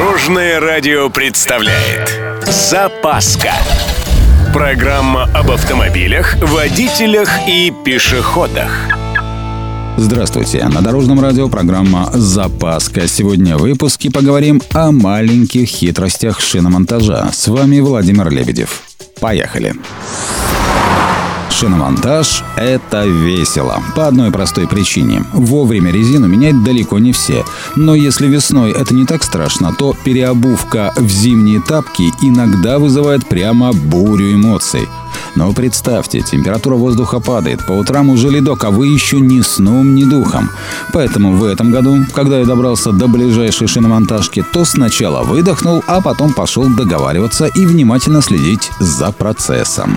Дорожное радио представляет «Запаска». Программа об автомобилях, водителях и пешеходах. Здравствуйте! На Дорожном радио программа «Запаска». Сегодня в выпуске поговорим о маленьких хитростях шиномонтажа. С вами Владимир Лебедев. Поехали! Шиномонтаж – это весело. По одной простой причине. Вовремя резину менять далеко не все. Но если весной это не так страшно, то переобувка в зимние тапки иногда вызывает прямо бурю эмоций. Но представьте, температура воздуха падает, по утрам уже ледок, а вы еще ни сном, ни духом. Поэтому в этом году, когда я добрался до ближайшей шиномонтажки, то сначала выдохнул, а потом пошел договариваться и внимательно следить за процессом.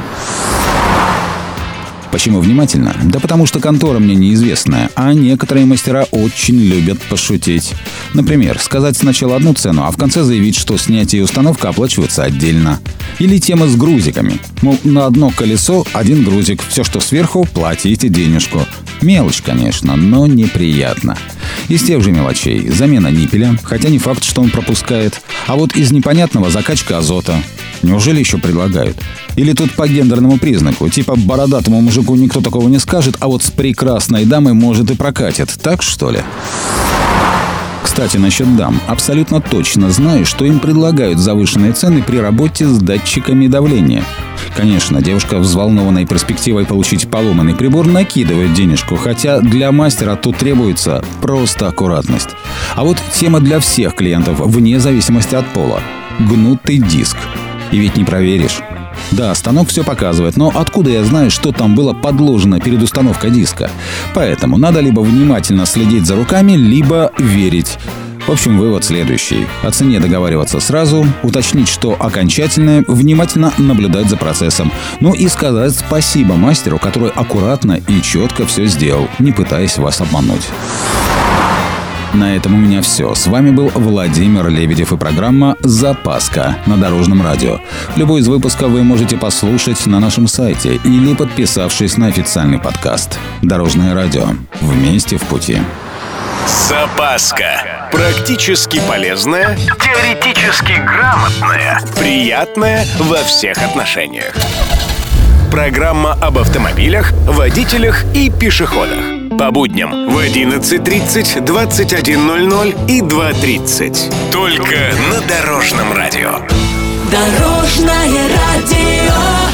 Почему внимательно? Да потому что контора мне неизвестная, а некоторые мастера очень любят пошутить. Например, сказать сначала одну цену, а в конце заявить, что снятие и установка оплачиваются отдельно. Или тема с грузиками. Мол, на одно колесо один грузик, все, что сверху, платите денежку. Мелочь, конечно, но неприятно. Из тех же мелочей замена ниппеля, хотя не факт, что он пропускает. А вот из непонятного закачка азота. Неужели еще предлагают? Или тут по гендерному признаку, типа бородатому мужику никто такого не скажет, а вот с прекрасной дамой может и прокатит. Так что ли? Кстати, насчет дам. Абсолютно точно знаю, что им предлагают завышенные цены при работе с датчиками давления. Конечно, девушка, взволнованная перспективой получить поломанный прибор, накидывает денежку, хотя для мастера тут требуется просто аккуратность. А вот тема для всех клиентов, вне зависимости от пола. Гнутый диск. И ведь не проверишь. Да, станок все показывает, но откуда я знаю, что там было подложено перед установкой диска? Поэтому надо либо внимательно следить за руками, либо верить. В общем, вывод следующий. О цене договариваться сразу, уточнить, что окончательное, внимательно наблюдать за процессом. Ну и сказать спасибо мастеру, который аккуратно и четко все сделал, не пытаясь вас обмануть. На этом у меня все. С вами был Владимир Лебедев и программа «Запаска» на Дорожном радио. Любой из выпусков вы можете послушать на нашем сайте или подписавшись на официальный подкаст. Дорожное радио. Вместе в пути. «Запаска». Практически полезная, теоретически грамотная, приятная во всех отношениях. Программа об автомобилях, водителях и пешеходах. По будням в 11:30, 21:00 и 2:30. Только на Дорожном радио. Дорожное радио.